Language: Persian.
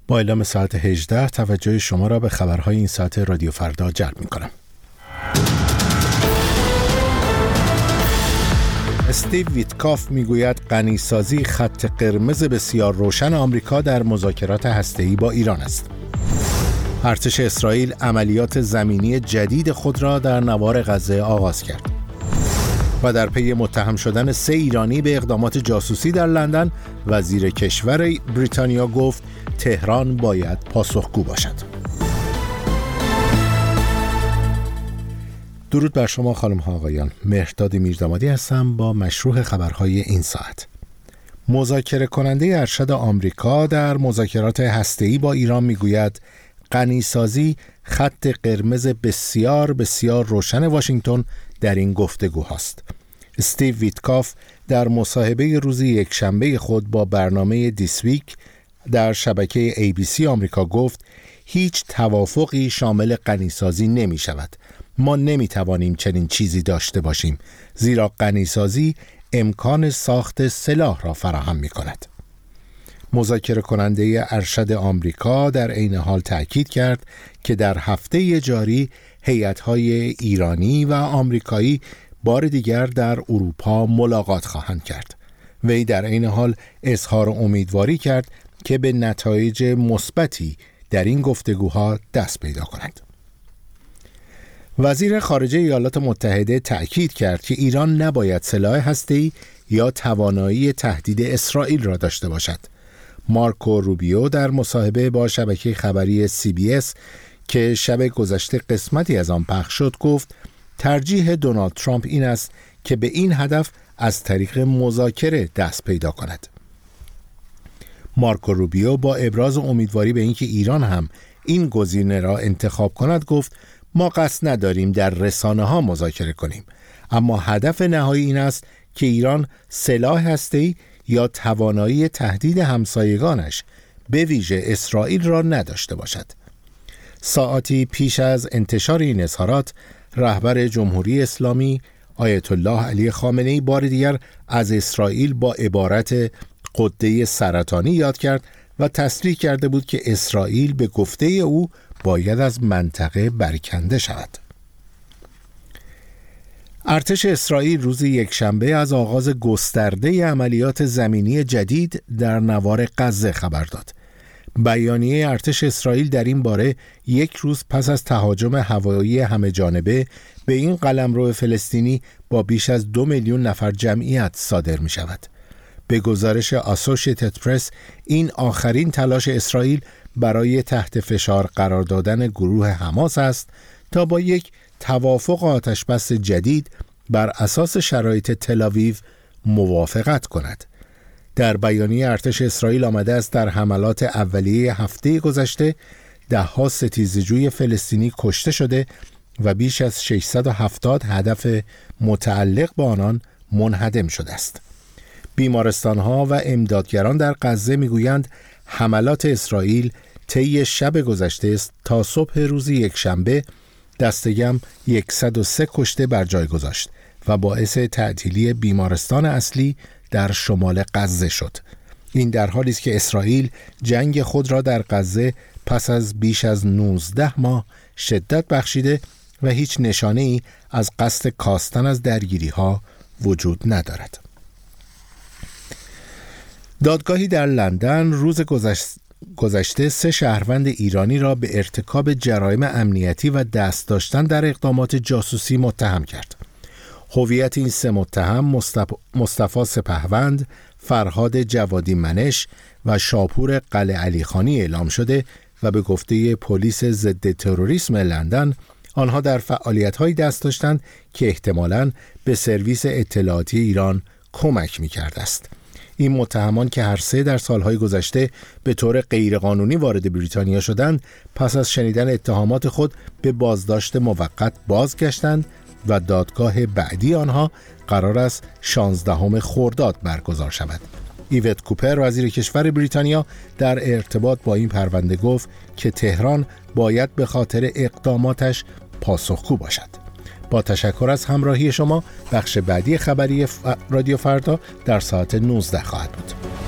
با اعلام ساعت 18 توجه شما را به خبرهای این ساعت رادیو فردا جلب می‌کنم. استیو ویتکاف میگوید غنیسازی خط قرمز بسیار روشن آمریکا در مذاکرات هسته‌ای با ایران است. ارتش اسرائیل عملیات زمینی جدید خود را در نوار غزه آغاز کرد. و در پی متهم شدن 3 ایرانی به اقدامات جاسوسی در لندن، وزیر کشور بریتانیا گفت تهران باید پاسخگو باشد. درود بر شما خانم ها آقایان، مهرداد میردامادی هستم با مشروح خبرهای این ساعت. مذاکره کننده ارشد آمریکا در مذاکرات هسته‌ای با ایران میگوید غنیسازی خط قرمز بسیار بسیار روشن واشنگتن در این گفتگو هاست. استیو ویتکاف در مصاحبه روز یکشنبه خود با برنامه دیس ویک در شبکه ABC آمریکا گفت هیچ توافقی شامل غنیسازی نمی شود. ما نمی توانیم چنین چیزی داشته باشیم، زیرا غنیسازی امکان ساخت سلاح را فراهم می کند. مذاکره کننده ارشد آمریکا در عین حال تأکید کرد که در هفته جاری هیئت‌های ایرانی و آمریکایی بار دیگر در اروپا ملاقات خواهند کرد. وی در عین حال اظهار امیدواری کرد که به نتایج مثبتی در این گفتگوها دست پیدا کند. وزیر خارجه ایالات متحده تأکید کرد که ایران نباید سلاح هسته‌ای یا توانایی تهدید اسرائیل را داشته باشد. مارکو روبیو در مصاحبه با شبکه خبری CBS که شب گذشته قسمتی از آن پخش شد گفت ترجیح دونالد ترامپ این است که به این هدف از طریق مذاکره دست پیدا کند. مارکو روبیو با ابراز امیدواری به اینکه ایران هم این گزینه را انتخاب کند گفت ما قصد نداریم در رسانه‌ها مذاکره کنیم، اما هدف نهایی این است که ایران سلاح هسته‌ای یا توانایی تهدید همسایگانش به ویژه اسرائیل را نداشته باشد. ساعاتی پیش از انتشار این اظهارات، رهبر جمهوری اسلامی آیت الله علی خامنه‌ای بار دیگر از اسرائیل با عبارت غده سرطانی یاد کرد و تصریح کرده بود که اسرائیل به گفته او باید از منطقه برکنده شود. ارتش اسرائیل روز یکشنبه از آغاز گسترده عملیات زمینی جدید در نوار غزه خبر داد. بیانیه ارتش اسرائیل در این باره یک روز پس از تهاجم هوایی همه جانبه به این قلمرو فلسطینی با بیش از 2 میلیون نفر جمعیت صادر می شود. به گزارش اسوسییتد پرس این آخرین تلاش اسرائیل برای تحت فشار قرار دادن گروه حماس است تا با یک توافق آتشبس جدید بر اساس شرایط تل‌آویو موافقت کند. در بیانیه ارتش اسرائیل آمده است در حملات اولیه هفته گذشته 10 ستیزجوی فلسطینی کشته شده و بیش از 670 هدف متعلق به آنان منهدم شده است. بیمارستان‌ها و امدادگران در غزه می‌گویند حملات اسرائیل طی شب گذشته است تا صبح روز یکشنبه دست کم 103 کشته بر جای گذاشت و باعث تعطیلی بیمارستان اصلی در شمال غزه شد. این در حالی است که اسرائیل جنگ خود را در غزه پس از بیش از 19 ماه شدت بخشیده و هیچ نشانه‌ای از قصد کاستن از درگیری‌ها وجود ندارد. دادگاهی در لندن روز گذشته 3 شهروند ایرانی را به ارتکاب جرایم امنیتی و دست داشتن در اقدامات جاسوسی متهم کرد. هویت این 3 متهم مصطفی سپهوند، فرهاد جوادی منش و شاپور قلعه علیخانی اعلام شده و به گفته پلیس ضد تروریسم لندن آنها در فعالیت‌هایی دست داشتند که احتمالاً به سرویس اطلاعاتی ایران کمک می‌کرده است. این متهمان که هر 3 در سالهای گذشته به طور غیرقانونی وارد بریتانیا شدند، پس از شنیدن اتهامات خود به بازداشت موقت بازگشتند و دادگاه بعدی آنها قرار است 16 خرداد برگزار شود. ایوت کوپر وزیر کشور بریتانیا در ارتباط با این پرونده گفت که تهران باید به خاطر اقداماتش پاسخگو باشد. با تشکر از همراهی شما، بخش بعدی خبری رادیو فردا در ساعت 19 خواهد بود.